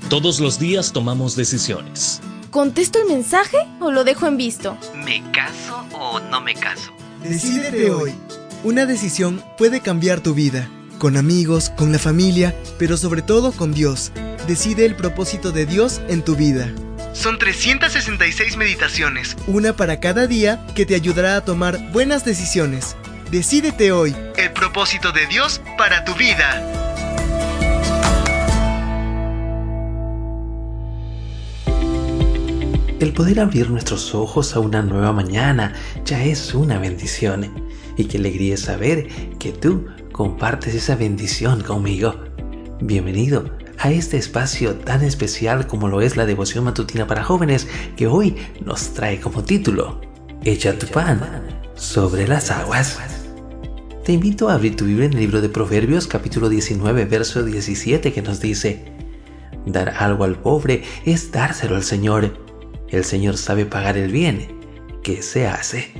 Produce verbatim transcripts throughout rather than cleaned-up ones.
Todos los días tomamos decisiones. ¿Contesto el mensaje o lo dejo en visto? ¿Me caso o no me caso? Decídete hoy. Una decisión puede cambiar tu vida. Con amigos, con la familia, pero sobre todo con Dios. Decide el propósito de Dios en tu vida. Son trescientas sesenta y seis meditaciones, una para cada día, que te ayudará a tomar buenas decisiones. Decídete hoy. El propósito de Dios para tu vida. El poder abrir nuestros ojos a una nueva mañana ya es una bendición. Y qué alegría es saber que tú compartes esa bendición conmigo. Bienvenido a este espacio tan especial como lo es la devoción matutina para jóvenes, que hoy nos trae como título: Echa tu pan sobre las aguas. Te invito a abrir tu Biblia en el libro de Proverbios, capítulo diecinueve, verso diecisiete, que nos dice: Dar algo al pobre es dárselo al Señor. El Señor sabe pagar el bien que se hace.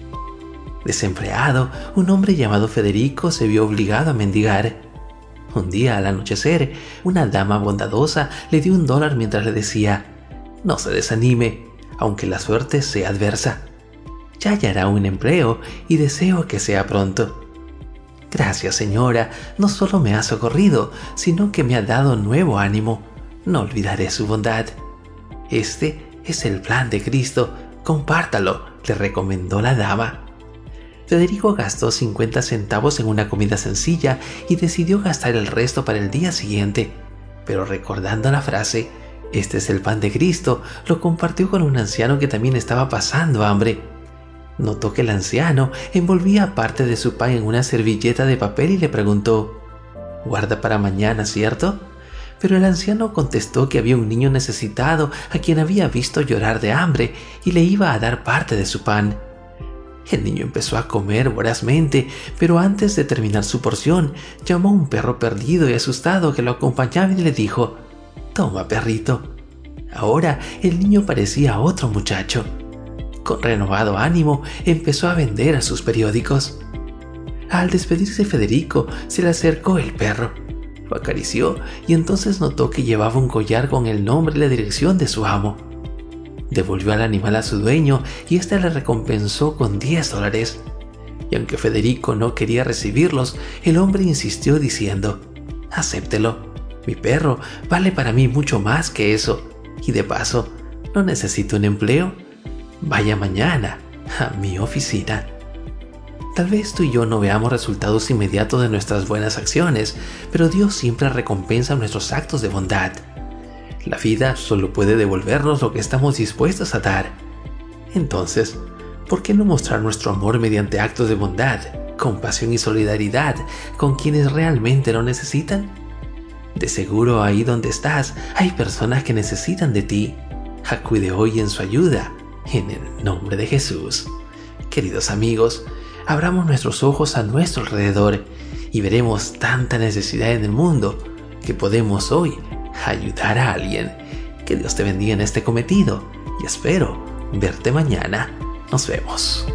Desempleado, un hombre llamado Federico se vio obligado a mendigar. Un día, al anochecer, una dama bondadosa le dio un dólar mientras le decía: no se desanime, aunque la suerte sea adversa. Ya hallará un empleo y deseo que sea pronto. Gracias, señora, no solo me ha socorrido, sino que me ha dado nuevo ánimo. No olvidaré su bondad. Este es el plan de Cristo, compártalo, le recomendó la dama. Federico gastó cincuenta centavos en una comida sencilla y decidió gastar el resto para el día siguiente. Pero recordando la frase, este es el pan de Cristo, lo compartió con un anciano que también estaba pasando hambre. Notó que el anciano envolvía parte de su pan en una servilleta de papel y le preguntó: «Guarda para mañana, ¿cierto?». Pero el anciano contestó que había un niño necesitado a quien había visto llorar de hambre y le iba a dar parte de su pan. El niño empezó a comer vorazmente, pero antes de terminar su porción, llamó a un perro perdido y asustado que lo acompañaba y le dijo: «Toma, perrito». Ahora el niño parecía otro muchacho. Con renovado ánimo, empezó a vender a sus periódicos. Al despedirse Federico, se le acercó el perro. Lo acarició y entonces notó que llevaba un collar con el nombre y la dirección de su amo. Devolvió al animal a su dueño y éste le recompensó con diez dólares. Y aunque Federico no quería recibirlos, el hombre insistió diciendo: «Acéptelo. Mi perro vale para mí mucho más que eso. Y de paso, ¿no necesito un empleo? Vaya mañana a mi oficina». Tal vez tú y yo no veamos resultados inmediatos de nuestras buenas acciones, pero Dios siempre recompensa nuestros actos de bondad. La vida solo puede devolvernos lo que estamos dispuestos a dar. Entonces, ¿por qué no mostrar nuestro amor mediante actos de bondad, compasión y solidaridad con quienes realmente lo necesitan? De seguro ahí donde estás hay personas que necesitan de ti. Acude hoy en su ayuda, en el nombre de Jesús. Queridos amigos, abramos nuestros ojos a nuestro alrededor y veremos tanta necesidad en el mundo que podemos hoy ayudar a alguien. Que Dios te bendiga en este cometido y espero verte mañana. Nos vemos.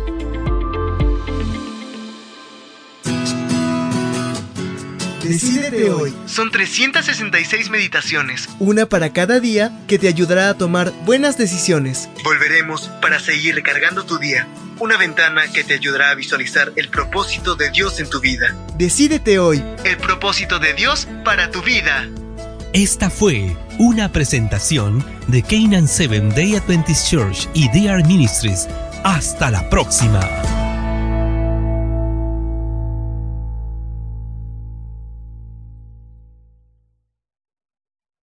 Decídete hoy. Son trescientas sesenta y seis meditaciones, una para cada día, que te ayudará a tomar buenas decisiones. Volveremos para seguir recargando tu día. Una ventana que te ayudará a visualizar el propósito de Dios en tu vida. Decídete hoy. El propósito de Dios para tu vida. Esta fue una presentación de Canaan Seventh Day Adventist Church y D R Ministries. Hasta la próxima.